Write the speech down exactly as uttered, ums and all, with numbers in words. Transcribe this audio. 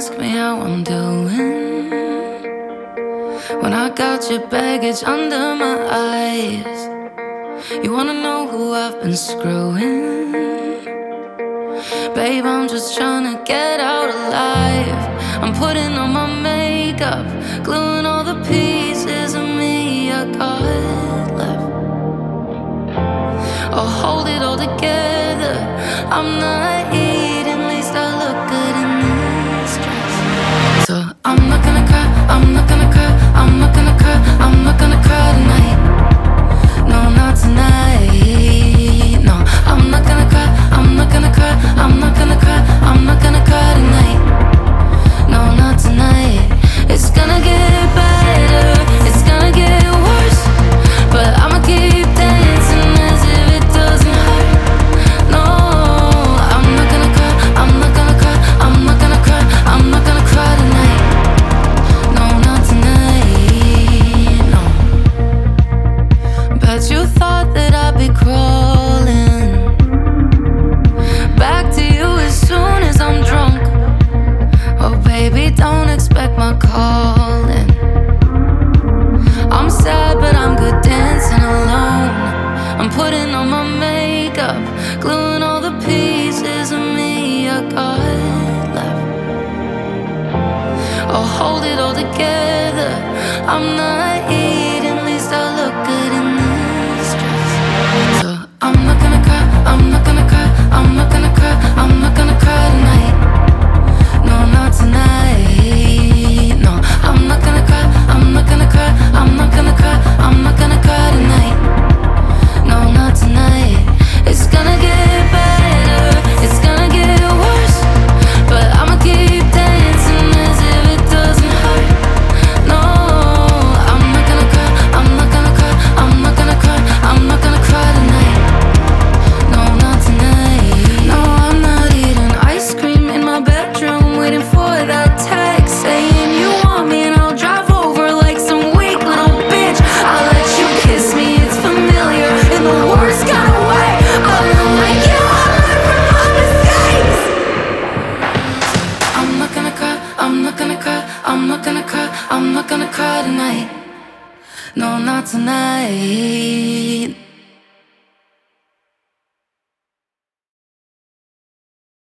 ask me how I'm doing when I got your baggage under my eyes? You wanna know who I've been screwing? Babe, I'm just tryna get out alive. I'm putting on my makeup, gluing all the pieces of me I got left. I'll hold it all together. I'm not eating, at least I look good in this dress. So I'm not gonna cry, I'm not gonna cry, I'm not gonna cry, I'm not gonna cry tonight. No, not tonight. No, I'm not gonna cry, I'm not gonna cry, I'm not gonna cry, I'm not gonna cry tonight. No, not tonight. It's gonna get better, it's gonna get worse, but I'ma keep dancing as if it doesn't hurt. No, I'm not gonna cry, I'm not gonna cry, I'm not gonna cry, I'm not gonna cry tonight. No, not tonight, no. Bet you thought that I'd be crawling back to you as soon as I'm drunk. Oh baby, don't expect my calling. I'm sad but I'm good dancing alone. I'm putting on my makeup, gluing all the pieces of me I got left. I'll hold it all together. I'm not eating, at least I look good in this dress. So I'm not gonna cry, I'm not gonna cry, I'm not gonna cry, I'm not gonna cry tonight. No, not tonight. No, I'm not gonna cry, I'm not gonna cry, I'm not gonna cry, I'm not gonna cry tonight. No, not tonight. It's gonna get better, it's gonna get worse, but I'ma keep dancing as if it doesn't hurt. No, I'm not gonna cry, I'm not gonna cry, I'm not gonna cry, I'm not gonna cry tonight. No, not tonight. No, I'm not eating ice cream in my bedroom, waiting for that text saying you want me, and I'll drive over like some weak little bitch. I'll let you kiss me, it's familiar in the worst kind of way. I'm like you, I learn from my mistakes. I'm not gonna cry, I'm not gonna cry, I'm not gonna cry, I'm not gonna cry tonight. No, not tonight.